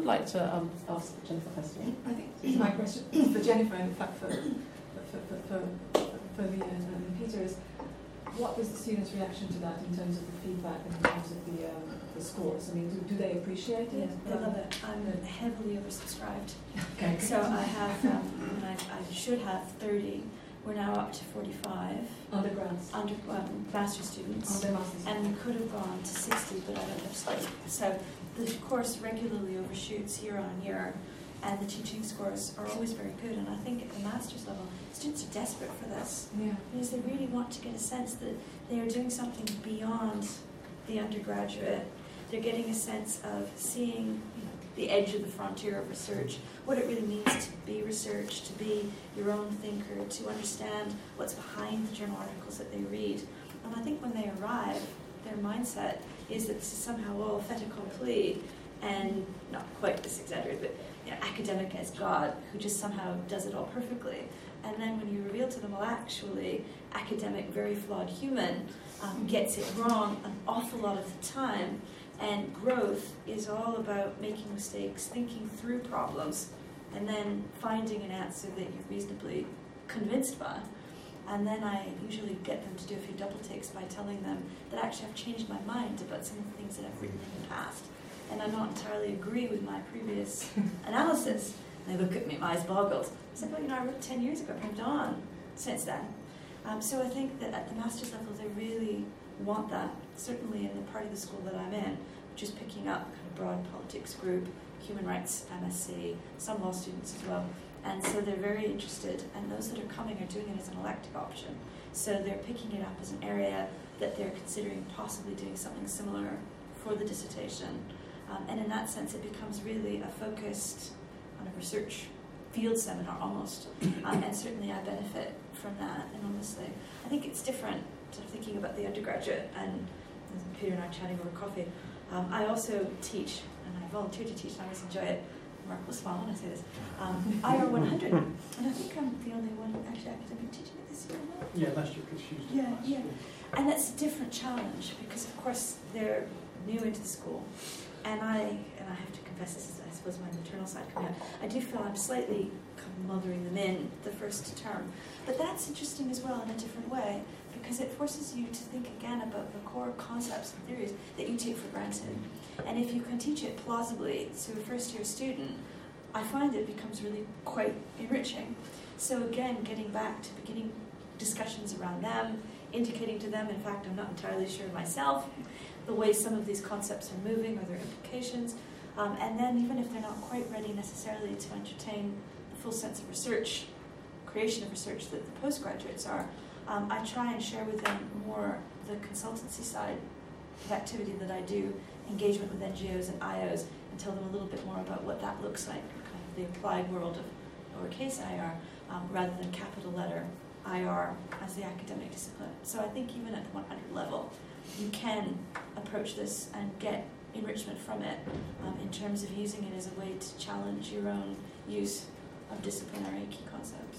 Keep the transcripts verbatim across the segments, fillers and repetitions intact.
would like to um, ask Jennifer first. I think it's my question for Jennifer, in fact, for for for, for, for Leah and Peter, is what was the students' reaction to that in terms of the feedback and in terms of the um, the scores? I mean, do, do they appreciate it? Yeah, they love it. I'm heavily oversubscribed. Okay. So I have, um, I, I should have thirty. We're now up to forty-five. Undergrads. Under um, master students. Oh, they're master students. And we could have gone to sixty, but I don't have space. So the course regularly overshoots year on year, and the teaching scores are always very good. And I think at the master's level, students are desperate for this. Yeah. Because they really want to get a sense that they are doing something beyond the undergraduate. They're getting a sense of seeing, you know, the edge of the frontier of research, what it really means to be research, to be your own thinker, to understand what's behind the journal articles that they read. And I think when they arrive, their mindset is that this is somehow all fait accompli, and not quite this exaggerated, but you know, academic as God, who just somehow does it all perfectly. And then when you reveal to them, well, actually, academic, very flawed human um, gets it wrong an awful lot of the time. And growth is all about making mistakes, thinking through problems, and then finding an answer that you're reasonably convinced by. And then I usually get them to do a few double takes by telling them that actually I've changed my mind about some of the things that I've written in the past. And I don't entirely agree with my previous analysis. And they look at me, my eyes boggled. I said, well, you know, I wrote ten years ago, I've moved on since then. Um, so I think that at the master's level, they really want that, certainly in the part of the school that I'm in, which is picking up kind of broad politics group, human rights, M S c, some law students as well. And so they're very interested, and those that are coming are doing it as an elective option. So they're picking it up as an area that they're considering possibly doing something similar for the dissertation. Um, and in that sense, it becomes really a focused on a research field seminar almost. Um, and certainly I benefit from that enormously. I think it's different, sort of thinking about the undergraduate, and Peter and I chatting over coffee. Um, I also teach, and I volunteer to teach, and I always enjoy it. Mark will smile when I say this. Um, I R one hundred, and I think I'm the only one actually academic teaching it this year. Yeah, last year, because she was Yeah, yeah. And that's a different challenge because, of course, they're new into the school, and I and I have to confess, this is, I suppose, my maternal side coming out. I do feel I'm slightly kind of mothering them in the first term, but that's interesting as well in a different way, because it forces you to think again about the core concepts and theories that you take for granted. And if you can teach it plausibly to a first-year student, I find it becomes really quite enriching. So again, getting back to beginning discussions around them, indicating to them, in fact, I'm not entirely sure myself, the way some of these concepts are moving or their implications. Um, and then even if they're not quite ready necessarily to entertain the full sense of research, creation of research that the postgraduates are, Um, I try and share with them more the consultancy side of activity that I do, engagement with N G Os and I Os, and tell them a little bit more about what that looks like, kind of the applied world of lowercase I R, um, rather than capital letter I R as the academic discipline. So I think even at the one hundred level, you can approach this and get enrichment from it um, in terms of using it as a way to challenge your own use of disciplinary key concepts.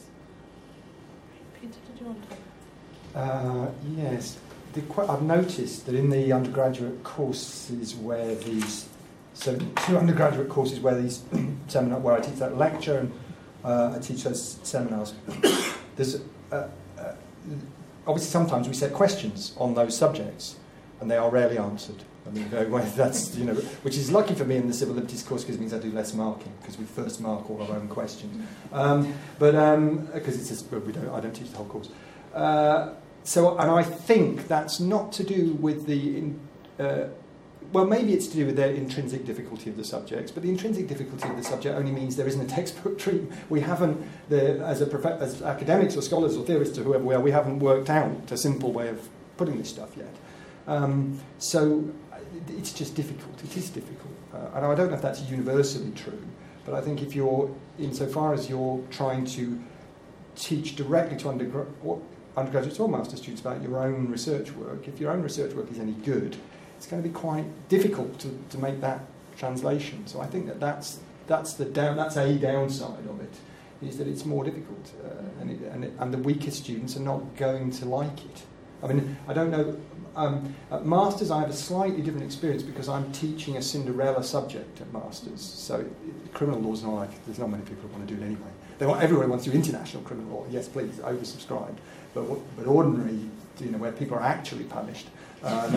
Peter, did you want to? Uh, yes, the, I've noticed that in the undergraduate courses where these, so two undergraduate courses where these seminar, where I teach that lecture and uh, I teach those seminars, there's uh, uh, obviously sometimes we set questions on those subjects and they are rarely answered. I mean, well, that's, you know, which is lucky for me in the civil liberties course because it means I do less marking because we first mark all our own questions. Um, but because um, it's just, we don't, I don't teach the whole course. Uh, so, and I think that's not to do with the, in, uh, well, maybe it's to do with the intrinsic difficulty of the subjects, but the intrinsic difficulty of the subject only means there isn't a textbook treatment. We haven't, the, as, a prof- as academics or scholars or theorists or whoever we are, we haven't worked out a simple way of putting this stuff yet. Um, so it's just difficult. It is difficult. Uh, and I don't know if that's universally true, but I think if you're, insofar as you're trying to teach directly to undergra- or undergraduates or master students about your own research work, if your own research work is any good, it's going to be quite difficult to, to make that translation. So I think that that's, that's, the down, that's a downside of it, is that it's more difficult. Uh, and, it, and, it, and the weaker students are not going to like it. I mean, I don't know. Um, at Masters, I have a slightly different experience because I'm teaching a Cinderella subject at Masters. So it, criminal law is not like, there's not many people who want to do it anyway. They want, everybody wants to do international criminal law. Yes, please, oversubscribed. But but ordinary, you know, where people are actually punished. Uh,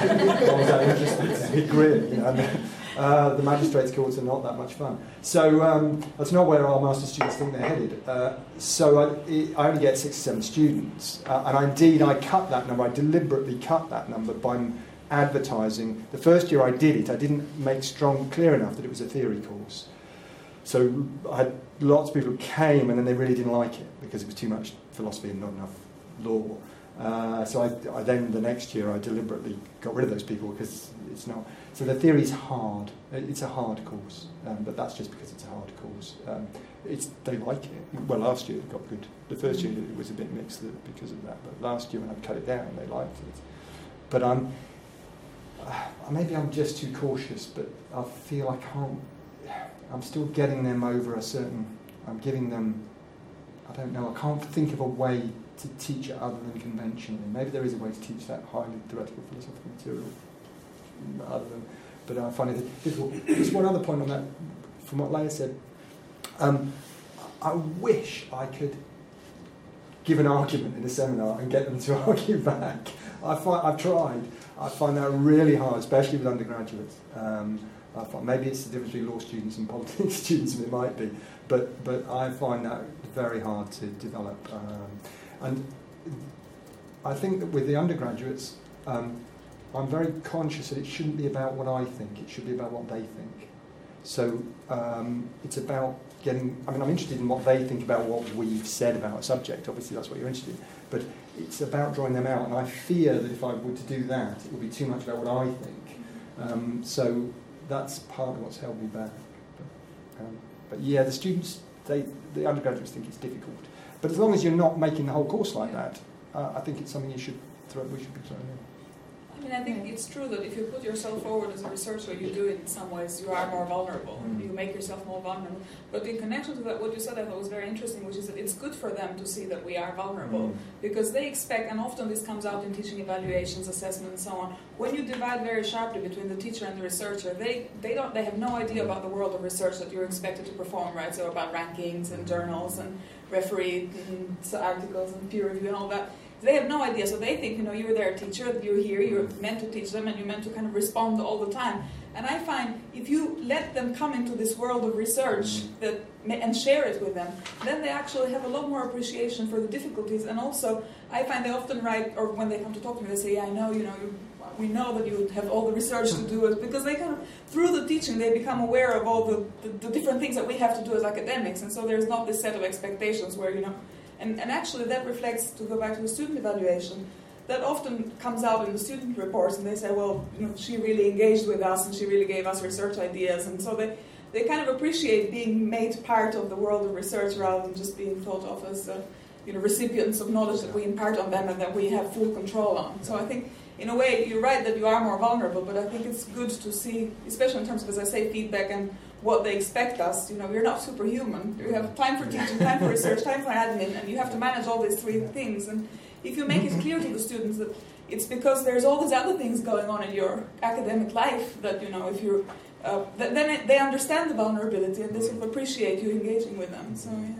it's a big grin, you know. Uh, the magistrates' courts are not that much fun. So um, that's not where our master's students think they're headed. Uh, so I, I only get six or seven students. Uh, and I, indeed, I cut that number. I deliberately cut that number by advertising. The first year I did it, I didn't make strong, clear enough that it was a theory course. So I had lots of people who came and then they really didn't like it because it was too much philosophy and not enough law. Uh, so I, I then, the next year, I deliberately got rid of those people because it's not... So the theory is hard. It's a hard course, um, but that's just because it's a hard course. Um, it's they like it. Well, last year it got good. The first year it was a bit mixed because of that, but last year when I cut it down, they liked it. But I'm... Uh, maybe I'm just too cautious, but I feel I can't... I'm still getting them over a certain... I'm giving them... I don't know, I can't think of a way to teach it other than conventionally. Maybe there is a way to teach that highly theoretical philosophical material other than, but I find it difficult. Just one other point on that, from what Leah said. Um, I wish I could give an argument in a seminar and get them to argue back. I find, I've tried. I find that really hard, especially with undergraduates. Um, I find, maybe it's the difference between law students and politics students, and it might be, but but I find that very hard to develop. Um, and I think that with the undergraduates, um, I'm very conscious that it shouldn't be about what I think, it should be about what they think. So um, it's about getting, I mean, I'm interested in what they think about what we've said about a subject, obviously that's what you're interested in, but it's about drawing them out, and I fear that if I were to do that, it would be too much about what I think. Um, so that's part of what's held me back. But, um, but yeah, the students, they, the undergraduates think it's difficult. But as long as you're not making the whole course like that, uh, I think it's something you should throw, we should be throwing in. I mean, I think it's true that if you put yourself forward as a researcher, you do it in some ways, you are more vulnerable. Mm. You make yourself more vulnerable. But in connection to that, what you said I thought was very interesting, which is that it's good for them to see that we are vulnerable. Mm. Because they expect, and often this comes out in teaching evaluations, assessment, and so on, when you divide very sharply between the teacher and the researcher, they, they don't they have no idea about the world of research that you're expected to perform, right? So about rankings and journals and referee and articles and peer review and all that. They have no idea, so they think, you know, you're their teacher, you're here, you're meant to teach them, and you're meant to kind of respond all the time. And I find if you let them come into this world of research that and share it with them, then they actually have a lot more appreciation for the difficulties. And also, I find they often write, or when they come to talk to me, they say, yeah, I know, you know, you, we know that you have all the research to do it, because they kind of, through the teaching, they become aware of all the, the, the different things that we have to do as academics, and so there's not this set of expectations where, you know, And, and actually that reflects, to go back to the student evaluation, that often comes out in the student reports, and they say, well, you know, she really engaged with us and she really gave us research ideas, and so they, they kind of appreciate being made part of the world of research rather than just being thought of as uh, you know, recipients of knowledge that we impart on them and that we have full control on. So I think, in a way, you're right that you are more vulnerable, but I think it's good to see, especially in terms of, as I say, feedback and what they expect us. You know, we're not superhuman. We have time for teaching, time for research, time for admin, and you have to manage all these three things. And if you make it clear to the students that it's because there's all these other things going on in your academic life that, you know, if you're, uh, th- then it, they understand the vulnerability and they sort of appreciate you engaging with them. So, yeah.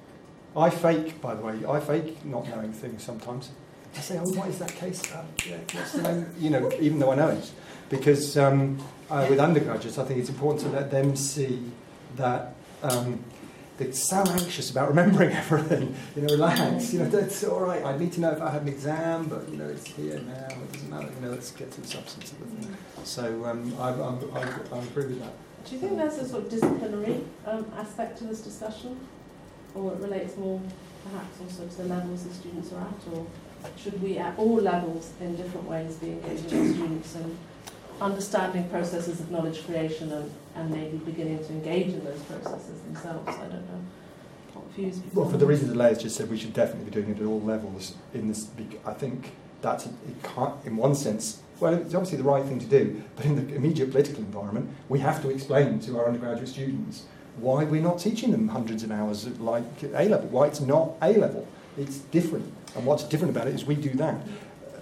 I fake, by the way, I fake not knowing things sometimes. I say, oh, what is that case? Um, yeah, what's the name? You know, even though I know it. Because um, uh, with undergraduates, I think it's important to let them see that um, they're so anxious about remembering everything. You know, relax. You know, that's all right. I need to know if I had an exam, but, you know, it's here now. It doesn't matter. You know, let's get to the substance of the thing. So um, I, I, I, I agree with that. Do you think there's a sort of disciplinary um, aspect to this discussion? Or it relates more, perhaps, also to the levels the students are at? Or should we, at all levels, in different ways, be engaging our students in understanding processes of knowledge creation and, and maybe beginning to engage in those processes themselves? I don't know. What views people Well, for the reasons that Leia's just said, we should definitely be doing it at all levels. In this, I think that's, it can't, in one sense, well, it's obviously the right thing to do, but in the immediate political environment, we have to explain to our undergraduate students why we're not teaching them hundreds of hours of, like A-level, why it's not A-level. It's different. And what's different about it is we do that.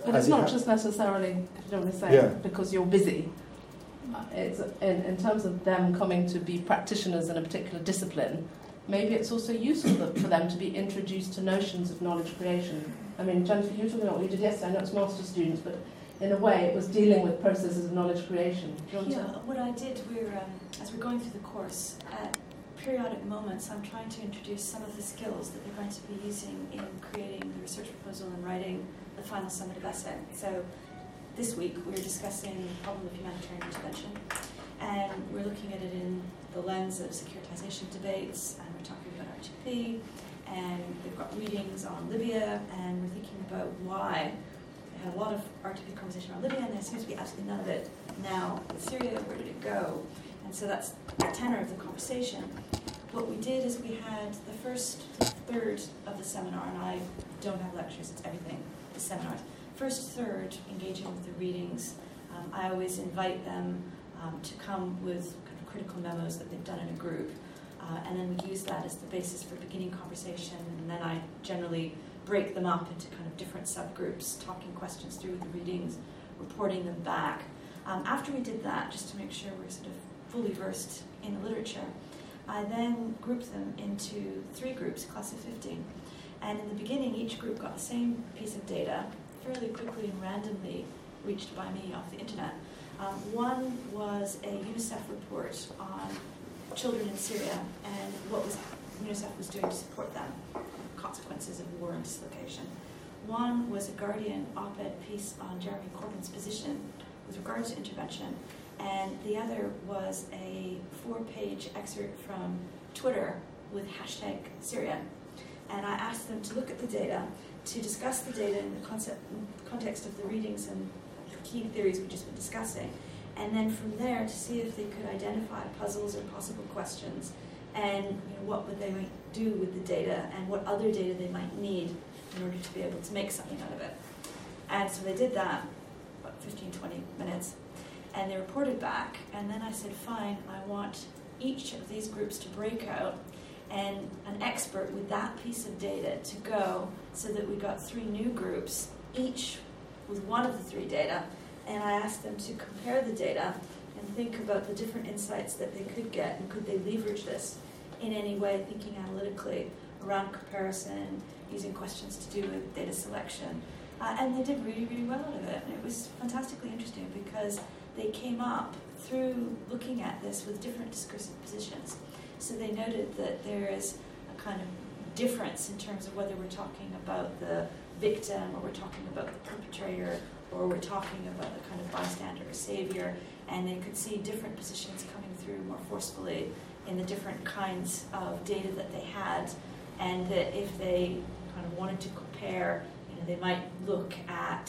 But as it's it not ha- just necessarily, if you don't want to say, Yeah. because you're busy. Uh, It's in, in terms of them coming to be practitioners in a particular discipline, maybe it's also useful that- for them to be introduced to notions of knowledge creation. I mean, Jennifer, you were talking about what you did yesterday. I know it's master's students, but in a way it was dealing with processes of knowledge creation. Do you want Yeah, to? what I did, we're, um, as we're going through the course, at periodic moments, I'm trying to introduce some of the skills that they're going to be using in creating the research proposal and writing the final summative essay. So this week we're discussing the problem of humanitarian intervention, and we're looking at it in the lens of securitization debates, and we're talking about R T P, and we've got readings on Libya, and we're thinking about why. We had a lot of R T P conversation on Libya, and there seems to be absolutely none of it now with Syria. Where did it go? And so that's the tenor of the conversation. What we did is we had the first third of the seminar, and I don't have lectures, it's everything, the seminars. First third, engaging with the readings. Um, I always invite them um, to come with kind of critical memos that they've done in a group, uh, and then we use that as the basis for beginning conversation, and then I generally break them up into kind of different subgroups, talking questions through the readings, reporting them back. Um, after we did that, just to make sure we're sort of fully versed in the literature, I then grouped them into three groups, class of fifteen. And in the beginning, each group got the same piece of data, fairly quickly and randomly reached by me off the internet. Um, one was a UNICEF report on children in Syria and what was UNICEF was doing to support them, consequences of war and dislocation. One was a Guardian op-ed piece on Jeremy Corbyn's position with regards to intervention, and the other was a four-page excerpt from Twitter with hashtag Syria. And I asked them to look at the data, to discuss the data in the concept, context of the readings and the key theories we've just been discussing, and then from there to see if they could identify puzzles or possible questions, and you know, what would they do with the data, and what other data they might need in order to be able to make something out of it. And so they did that, about fifteen, twenty minutes, and they reported back, and then I said, fine, I want each of these groups to break out and an expert with that piece of data to go, so that we got three new groups, each with one of the three data, and I asked them to compare the data and think about the different insights that they could get, and could they leverage this in any way, thinking analytically around comparison, using questions to do with data selection. Uh, and they did really, really well out of it, and it was fantastically interesting because they came up through looking at this with different discursive positions. So they noted that there is a kind of difference in terms of whether we're talking about the victim, or we're talking about the perpetrator, or we're talking about the kind of bystander or savior, and they could see different positions coming through more forcefully in the different kinds of data that they had, and that if they kind of wanted to compare, you know, they might look at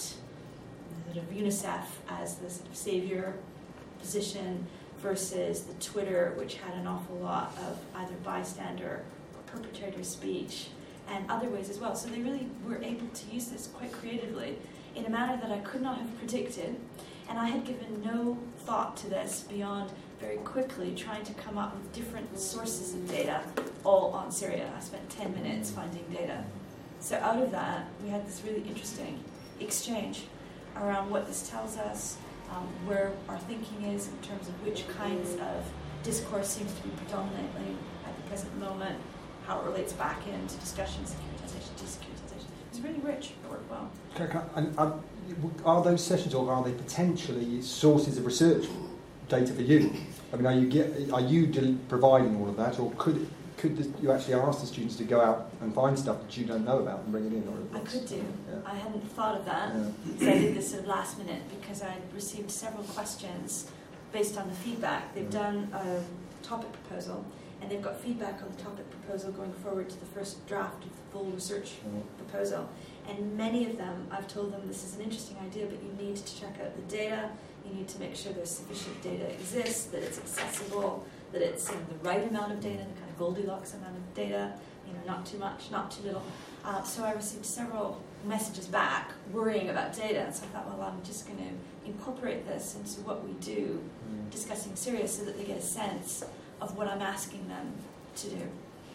sort of UNICEF as the sort of savior position versus the Twitter, which had an awful lot of either bystander or perpetrator speech, and other ways as well. So they really were able to use this quite creatively in a manner that I could not have predicted, and I had given no thought to this beyond very quickly trying to come up with different sources of data, all on Syria. I spent ten minutes finding data. So out of that, we had this really interesting exchange around what this tells us, um, where our thinking is in terms of which kinds of discourse seems to be predominantly at the present moment, how it relates back into discussion, securitization, desecuritization. It's really rich. It worked well. Can I- can I- and, um, are those sessions, or are they potentially sources of research data for you? I mean, are you get, are you del- providing all of that, or could could the, you actually ask the students to go out and find stuff that you don't know about and bring it in? Or I could do. Yeah. I hadn't thought of that. Yeah. So I did this sort of last minute because I received several questions based on the feedback. They've done a topic proposal, and they've got feedback on the topic proposal going forward to the first draft of the full research proposal. And many of them, I've told them this is an interesting idea, but you need to check out the data. You need to make sure there's sufficient data exists, that it's accessible, that it's in the right amount of data, the kind of Goldilocks amount of data, you know, not too much, not too little. Uh, so I received several messages back worrying about data, and so I thought, well, I'm just going to incorporate this into what we do, mm. discussing Syria, so that they get a sense of what I'm asking them to do.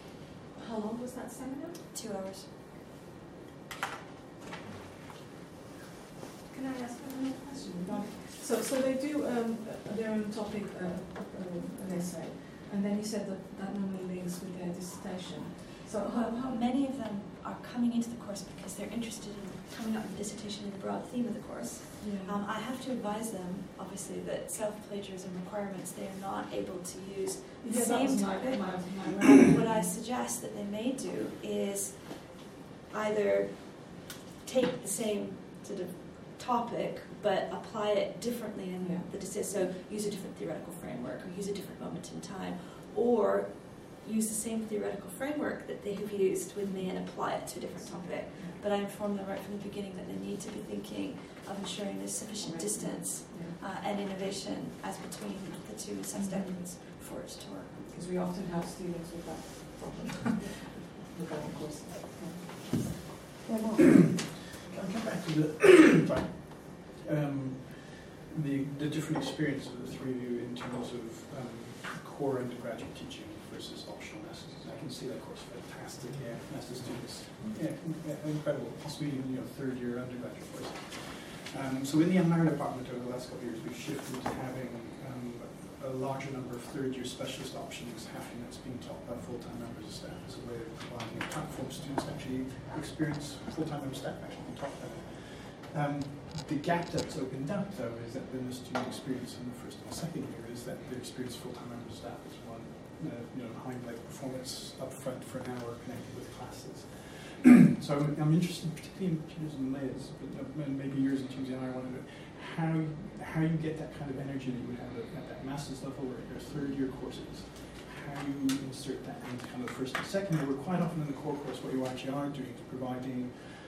How long was that seminar? Two hours. can I ask another question? About, so, so they do um, their own topic, uh, uh, an essay, and then you said that that normally links with their dissertation. So how, Well, how many of them are coming into the course because they're interested in coming up with a dissertation in the broad theme of the course. yeah. Um, I have to advise them, obviously, that self-plagiarism requirements, they are not able to use the yeah, that same was my, topic. my, my What I suggest that they may do is either take the same sort of topic but apply it differently in Yeah. the decision. So use a different theoretical framework or use a different moment in time, or use the same theoretical framework that they have used with me and apply it to a different topic. But I informed them right from the beginning that they need to be thinking of ensuring there's sufficient distance Yeah. uh, and innovation as between the two substandards for it to work. Because we often have students with that problem. with that, of course. Yeah, Mark. Can I come back to the sorry, um, the the different experience of the three of you in terms of um, core undergraduate teaching versus optional masters? I can see that course fantastic. Yeah, master students. Yeah, incredible. Possibly even you know third year undergraduate course. Um, so in the Amara department over the last couple of years, we've shifted to having um, a larger number of third year specialist options happening that's being taught by full-time members of staff as a way of providing a platform for students to actually experience full-time member staff actually being taught that. Um, the gap that's opened up though is that then the student experience in the first and second year is that they experience full-time member staff as one uh, you know, high-level performance up front for an hour connected with classes. So I'm, I'm interested, particularly in Peter's and Liz, but uh, maybe yours and Tuesday and I want to know how how you get that kind of energy that you would have at, at that master's level or at your third year courses. How you insert that into kind of the first and second year. Where quite often in the core course, what you actually are doing is providing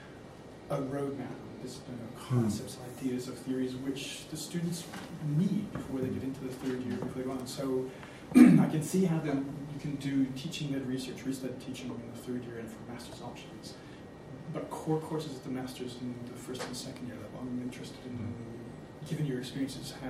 a roadmap of discipline, of concepts, hmm. ideas, of theories, which the students need before they get into the third year, before they go on. So I can see how then you can do teaching-led research, research teaching in the third year and for master's options. But core courses at the master's in the first and second year level, I'm interested in, given your experiences, how,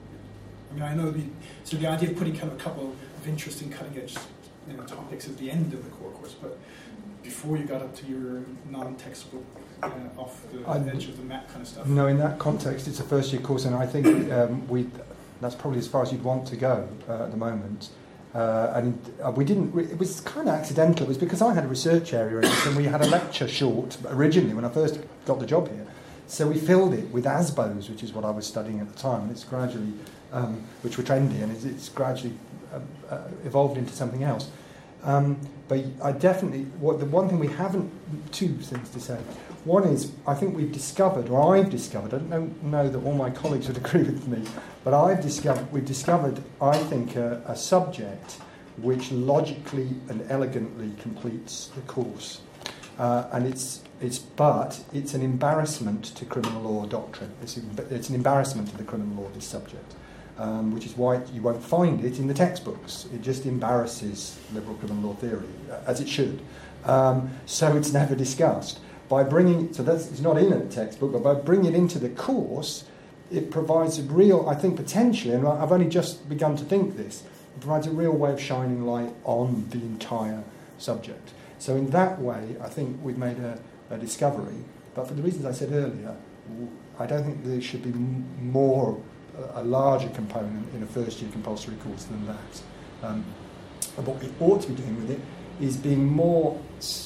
I mean, I know the, so the idea of putting kind of a couple of interesting cutting-edge you know, topics at the end of the core course, but before you got up to your non-textbook, uh, off the I, edge of the map kind of stuff. No, in that context, it's a first-year course, and I think um, we that's probably as far as you'd want to go uh, at the moment. Uh, and uh, we didn't, re- it was kind of accidental. It was because I had a research area in it, and we had a lecture short originally when I first got the job here. So we filled it with A S B Os, which is what I was studying at the time, and it's gradually, um, which were trendy, and it's, it's gradually uh, uh, evolved into something else. Um, but I definitely, what the one thing we haven't, two things to say. One is, I think we've discovered, or I've discovered, I don't know that all my colleagues would agree with me, but I've discovered, we've discovered, I think, a, a subject which logically and elegantly completes the course. Uh, and it's, it's, but it's an embarrassment to criminal law doctrine. It's, it's an embarrassment to the criminal law, this subject. Um, which is why you won't find it in the textbooks. It just embarrasses liberal criminal law theory, as it should. Um, so it's never discussed. By bringing so that's it's not in a textbook, but by bringing it into the course, it provides a real, I think, potentially, and I've only just begun to think this, it provides a real way of shining light on the entire subject. So in that way, I think we've made a, a discovery. But for the reasons I said earlier, I don't think there should be m- more. a larger component in a first-year compulsory course than that. Um, and what we ought to be doing with it is being more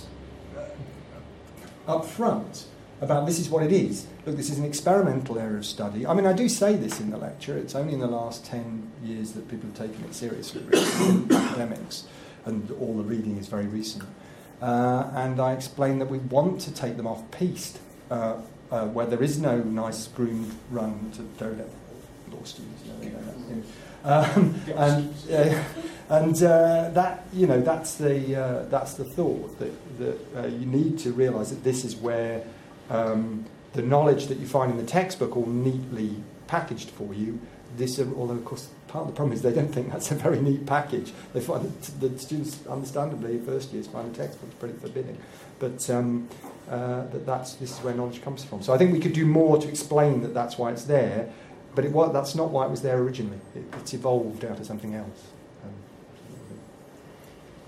uh, upfront about this is what it is. Look, this is an experimental area of study. I mean, I do say this in the lecture. It's only in the last ten years that people have taken it seriously, really, in academics, and all the reading is very recent. Uh, and I explain that we want to take them off piste, uh, uh, where there is no nice groomed run to third level. Law students, you know, they know that. Um, and uh, and uh, that you know that's the uh, that's the thought that that uh, you need to realise that this is where um, the knowledge that you find in the textbook all neatly packaged for you. This, uh, although of course part of the problem is they don't think that's a very neat package. They find that the students, understandably, first years find the textbooks pretty forbidding. But um, uh, that that's this is where knowledge comes from. So I think we could do more to explain that that's why it's there. But it was, that's not why it was there originally. It, it's evolved out of something else. Um,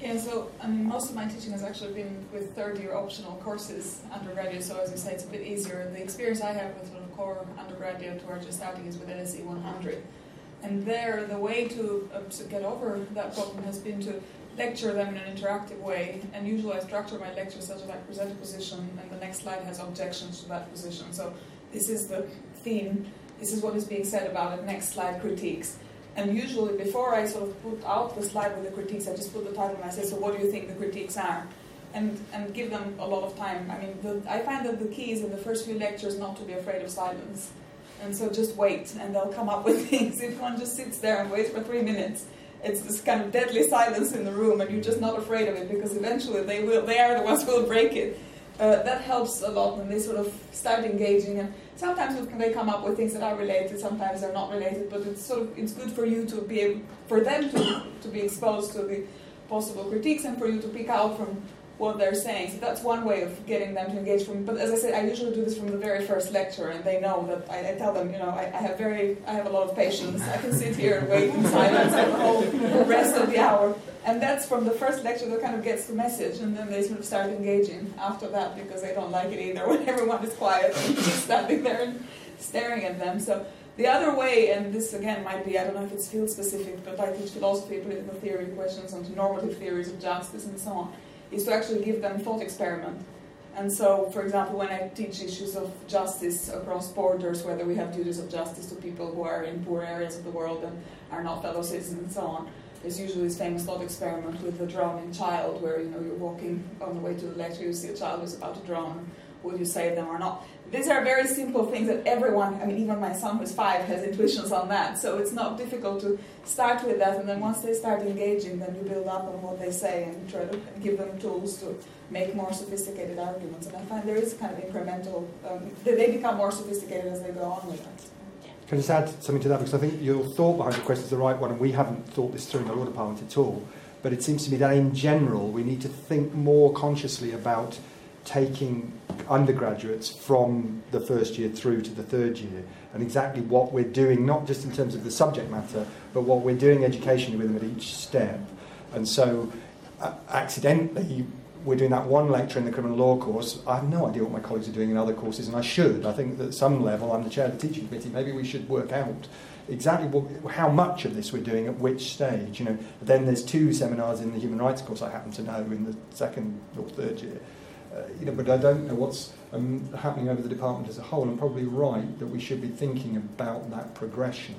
Yeah, so I mean, most of my teaching has actually been with third-year optional courses, undergraduate. So as you say, it's a bit easier. The experience I have with sort of core undergraduate who are just starting is with L S E one hundred, and there the way to, uh, to get over that problem has been to lecture them in an interactive way. And usually I structure my lectures such that I present a position, and the next slide has objections to that position. So this is the theme. This is what is being said about it. Next slide, critiques. And usually, before I sort of put out the slide with the critiques, I just put the title and I say, so what do you think the critiques are? And and give them a lot of time. I mean, the, I find that the key is in the first few lectures not to be afraid of silence. And so just wait, and they'll come up with things. If one just sits there and waits for three minutes, it's this kind of deadly silence in the room, and you're just not afraid of it, because eventually they will. They are the ones who will break it. Uh, that helps a lot when they sort of start engaging, and sometimes they come up with things that are related, sometimes they're not related, but it's sort of it's good for you to be able, for them to, to be exposed to the possible critiques and for you to pick out from what they're saying. So that's one way of getting them to engage. From, but as I said, I usually do this from the very first lecture, and they know that I, I tell them, you know, I, I have very, I have a lot of patience. I can sit here and wait in silence for the whole rest of the hour. And that's from the first lecture that kind of gets the message, and then they sort of start engaging after that, because they don't like it either when everyone is quiet and just standing there and staring at them. So the other way, and this again might be, I don't know if it's field specific, but I teach philosophy, political theory, questions on normative theories of justice and so on, is to actually give them thought experiment. And so, for example, when I teach issues of justice across borders, whether we have duties of justice to people who are in poor areas of the world and are not fellow citizens and so on, there's usually this famous thought experiment with the drowning child, where you know you're walking on the way to the lecture, you see a child who's about to drown. Would you save them or not? These are very simple things that everyone, I mean, even my son who's five has intuitions on that. So it's not difficult to start with that, and then once they start engaging, then you build up on what they say and try to give them tools to make more sophisticated arguments. And I find there is kind of incremental, um, they become more sophisticated as they go on with that. Can I just add something to that? Because I think your thought behind the question is the right one, and we haven't thought this through in the Law Department at all. But it seems to me that in general, we need to think more consciously about taking undergraduates from the first year through to the third year, and exactly what we're doing, not just in terms of the subject matter, but what we're doing educationally with them at each step. And so, uh, accidentally, we're doing that one lecture in the criminal law course. I have no idea what my colleagues are doing in other courses, and I should. I think that at some level, I'm the chair of the teaching committee, maybe we should work out exactly what, how much of this we're doing at which stage. You know, then there's two seminars in the human rights course I happen to know in the second or third year. Uh, you know, but I don't know what's um, happening over the department as a whole. I'm probably right that we should be thinking about that progression.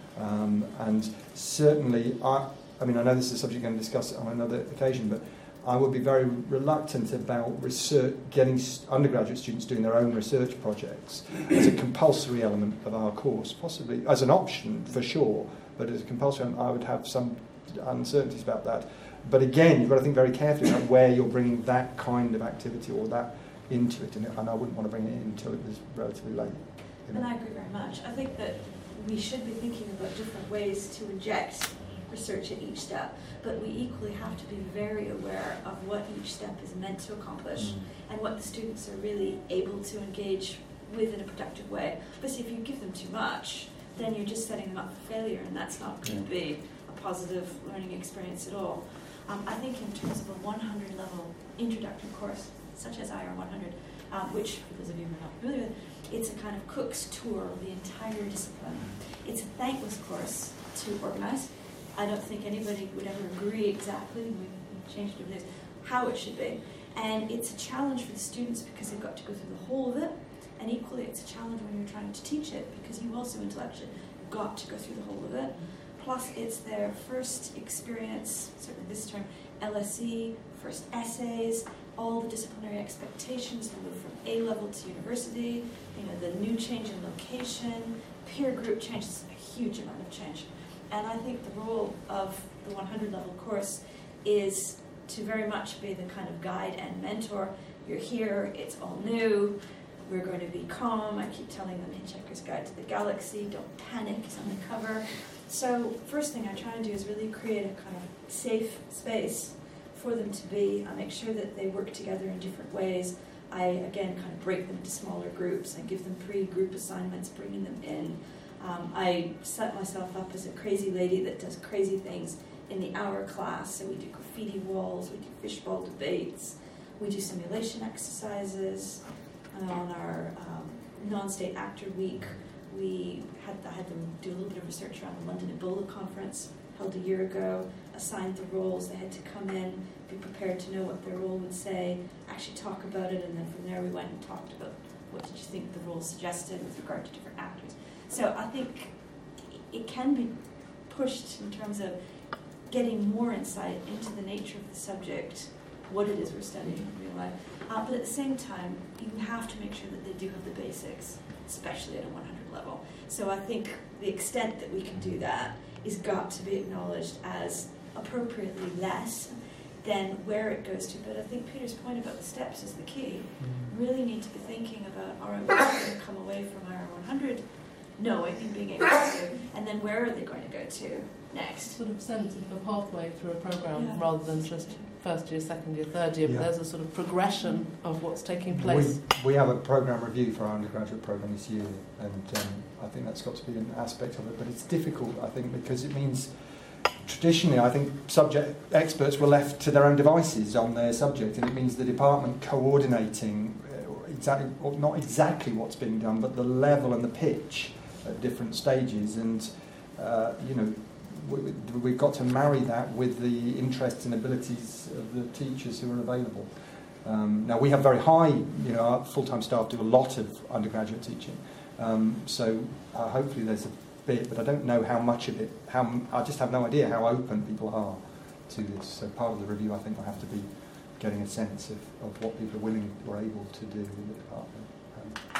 Um, and certainly, I, I mean, I know this is a subject we're going to discuss on another occasion, but I would be very reluctant about research, getting undergraduate students doing their own research projects as a compulsory element of our course, possibly as an option for sure, but as a compulsory element, I would have some uncertainties about that. But again, you've got to think very carefully about where you're bringing that kind of activity or that into it, and, and I wouldn't want to bring it in until it was relatively late. You know? And I agree very much. I think that we should be thinking about different ways to inject research at each step, but we equally have to be very aware of what each step is meant to accomplish mm. and what the students are really able to engage with in a productive way. Because if you give them too much, then you're just setting them up for failure, and that's not going to be a positive learning experience at all. Um, I think in terms of a one hundred level introductory course, such as I R one hundred, um, which, for those of you who are not familiar with, it's a kind of Cook's tour of the entire discipline. It's a thankless course to organize. I don't think anybody would ever agree exactly, we changed it, how it should be. And it's a challenge for the students because they've got to go through the whole of it, and equally it's a challenge when you're trying to teach it because you also intellectually got to go through the whole of it. Plus it's their first experience, certainly this term, L S E, first essays, all the disciplinary expectations, the move from A level to university, you know, the new change in location, peer group change, is a huge amount of change. And I think the role of the one hundred level course is to very much be the kind of guide and mentor. You're here, it's all new, we're going to be calm. I keep telling them Hitchhiker's Guide to the Galaxy, don't panic, it's on the cover. So first thing I try and do is really create a kind of safe space for them to be. I make sure that they work together in different ways. I, again, kind of break them into smaller groups. I give them pre-group assignments, bringing them in. Um, I set myself up as a crazy lady that does crazy things in the hour class. So we do graffiti walls, we do fishbowl debates, we do simulation exercises. And on our um, non-state actor week, we had, I had them do a little bit of research around the London Ebola conference held a year ago, assigned the roles. They had to come in, be prepared to know what their role would say, actually talk about it, and then from there we went and talked about what did you think the role suggested with regard to different actors. So I think it can be pushed in terms of getting more insight into the nature of the subject, what it is we're studying in real life. Uh, but at the same time, you have to make sure that they do have the basics, especially at a one hundred level. So I think the extent that we can do that is got to be acknowledged as appropriately less than where it goes to. But I think Peter's point about the steps is the key. We really need to be thinking about, are we going to come away from our one hundred knowing and being able to, and then where are they going to go to next? Sort of sense of a pathway through a programme Yeah. rather than just first year, second year, third year, Yeah. but there's a sort of progression of what's taking place. We, we have a programme review for our undergraduate programme this year, and um, I think that's got to be an aspect of it, but it's difficult, I think, because it means traditionally, I think, subject experts were left to their own devices on their subject, and it means the department coordinating uh, exactly, or not exactly what's being done, but the level and the pitch at different stages, and uh, you know, we, we've got to marry that with the interests and abilities of the teachers who are available. Um, now we have very high, you know, our full-time staff do a lot of undergraduate teaching, um, so uh, hopefully there's a bit, but I don't know how much of it. How I just have no idea how open people are to this. So part of the review, I think, will have to be getting a sense of, of what people are willing or able to do in the department. Um,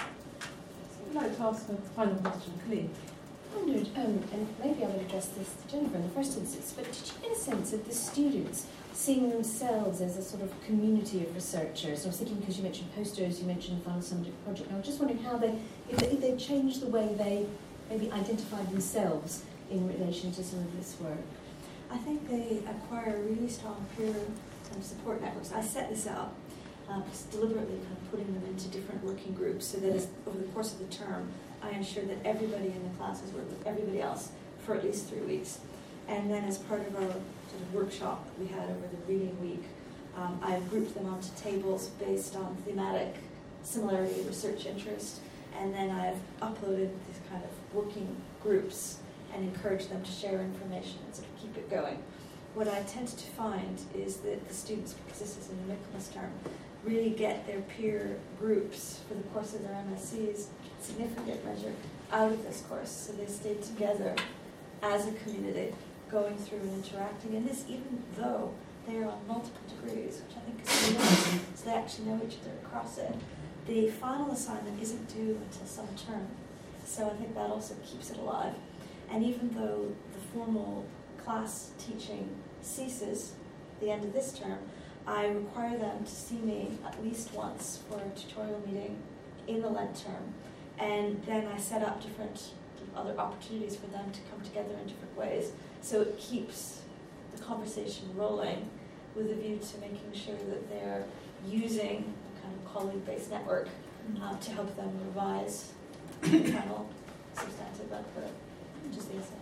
I'd like to ask a final question, Colleen. I wondered, um, and maybe I will address this to Jennifer in the first instance, but did you get a sense of the students seeing themselves as a sort of community of researchers? I was thinking, because you mentioned posters, you mentioned the final subject project, I was just wondering how they, if they, if they changed the way they maybe identified themselves in relation to some of this work. I think they acquire really strong peer um, support networks. I set this up uh, just deliberately kind of putting them into different working groups so that as, over the course of the term, I ensure that everybody in the class has worked with everybody else for at least three weeks. And then as part of our sort of workshop that we had over the reading week, um, I've grouped them onto tables based on thematic similarity, research interest, and then I've uploaded these kind of working groups and encouraged them to share information and sort of keep it going. What I tend to find is that the students, because this is an Michaelmas term, really get their peer groups for the course of their M S Cs, significant measure, out of this course. So they stay together as a community, going through and interacting. And this, even though they are on multiple degrees, which I think is really nice, so they actually know each other across it. The final assignment isn't due until some term, so I think that also keeps it alive. And even though the formal class teaching ceases at the end of this term, I require them to see me at least once for a tutorial meeting in the Lent term, and then I set up different other opportunities for them to come together in different ways, so it keeps the conversation rolling with a view to making sure that they're using kind of colleague-based network uh, to help them revise the final substantive output, which is the essay.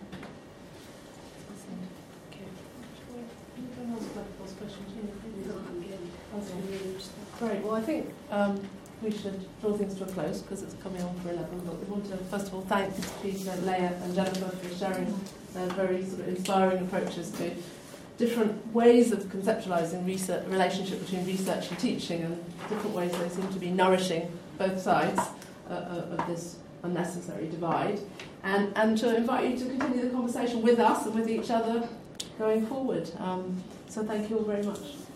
Great. Well, I think um, we should draw things to a close because it's coming on for eleven. But we want to first of all thank Peter, Leah, and Jennifer for sharing their very sort of inspiring approaches to different ways of conceptualising research, relationship between research and teaching, and different ways they seem to be nourishing both sides uh, of this unnecessary divide, and, and to invite you to continue the conversation with us and with each other going forward. Um, so thank you all very much.